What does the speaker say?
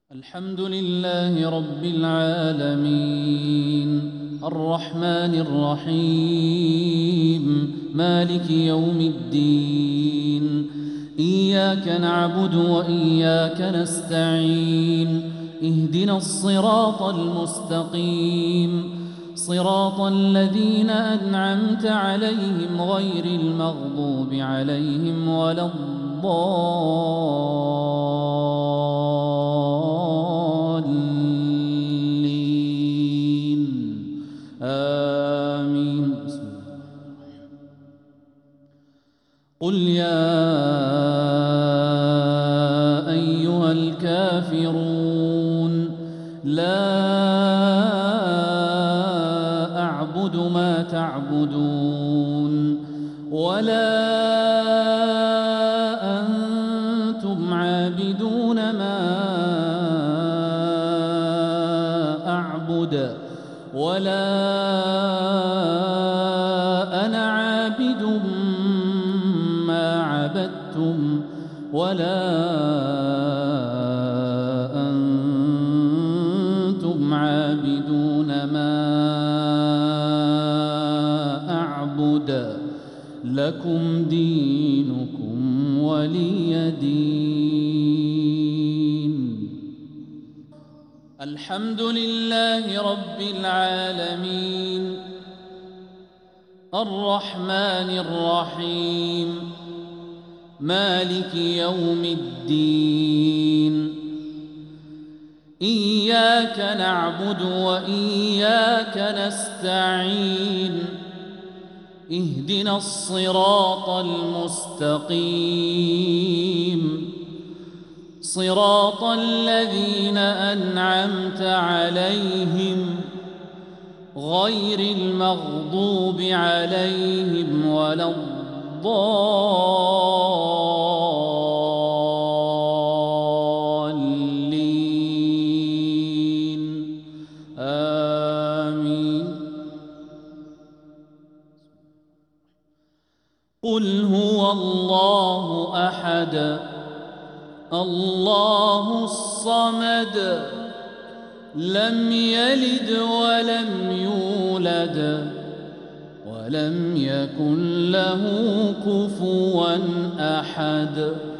الحمد لله رب العالمين الرحمن الرحيم مالك يوم الدين إياك نعبد وإياك نستعين اهدنا الصراط المستقيم صراط الذين أنعمت عليهم غير المغضوب عليهم ولا الضالين آمين. قل يا أيها الكافرون لا أعبد ما تعبدون ولا أنتم عابدون ما أعبد ولا أنا عابد ما عبدتم ولا أنتم عابدون ما أعبد لكم دينكم ولي دين. الحمد لله رب العالمين الرحمن الرحيم مالك يوم الدين إياك نعبد وإياك نستعين اهدنا الصراط المستقيم صراط الذين أنعمت عليهم غير المغضوب عليهم ولا الضالين آمين. قل هو الله أحد الله الصمد لم يلد ولم يولد ولم يكن له كفوا أحد.